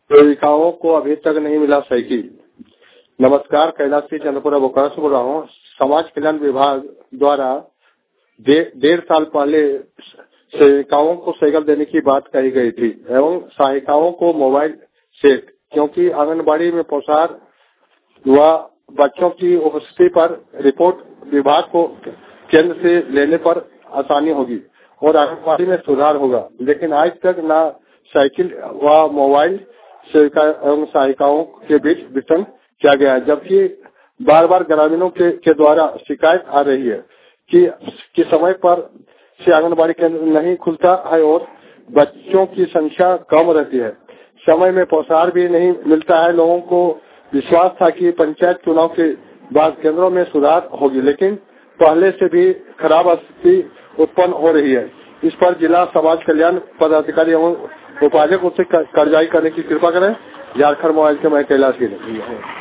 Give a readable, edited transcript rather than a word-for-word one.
सेविकाओं को अभी तक नहीं मिला साइकिल। नमस्कार, कैलाश सिंह चंद्रपुरा बोकारो से बोल रहा हूँ। समाज कल्याण विभाग द्वारा 1.5 साल पहले सेविकाओं को साइकिल देने की बात कही गई थी एवं सहायिकाओं को मोबाइल सेट, क्योंकि आंगनबाड़ी में पोषाहार व बच्चों की उपस्थिति पर रिपोर्ट विभाग को केंद्र से लेने पर आसानी होगी और आंगनबाड़ी में सुधार होगा। लेकिन आज तक न साइकिल व मोबाइल सेविका एवं सहायिकाओं के बीच वितरण किया गया है, जबकि बार बार ग्रामीणों के द्वारा शिकायत आ रही है कि समय पर से आंगनबाड़ी केंद्र नहीं खुलता है और बच्चों की संख्या कम रहती है। समय में पोषाहार भी नहीं मिलता है। लोगों को विश्वास था कि पंचायत चुनाव के बाद केंद्रों में सुधार होगी, लेकिन पहले से भी खराब स्थिति उत्पन्न हो रही है। इस पर जिला समाज कल्याण पदाधिकारी एवं उपाध्यक्ष से कार्रवाई करने की कृपा करें। झारखंड मोबाइल के मैं कैलाश सिंह।